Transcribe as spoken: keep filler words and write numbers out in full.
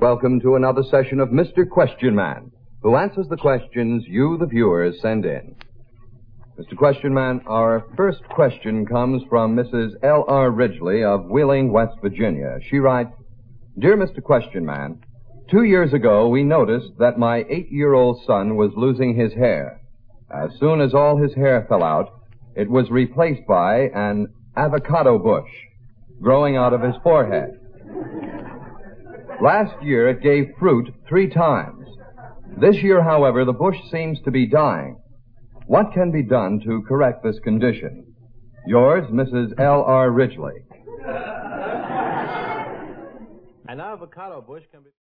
Welcome to another session of Mister Question Man, who answers the questions you, the viewers, send in. Mister Question Man, our first question comes from Missus L R. Ridgely of Wheeling, West Virginia. She writes, Dear Mister Question Man, two years ago we noticed that my eight-year-old son was losing his hair. As soon as all his hair fell out, it was replaced by an avocado bush growing out of his forehead. Last year it gave fruit three times. This year, however, the bush seems to be dying. What can be done to correct this condition? Yours, Missus L R. Ridgely. An avocado bush can be...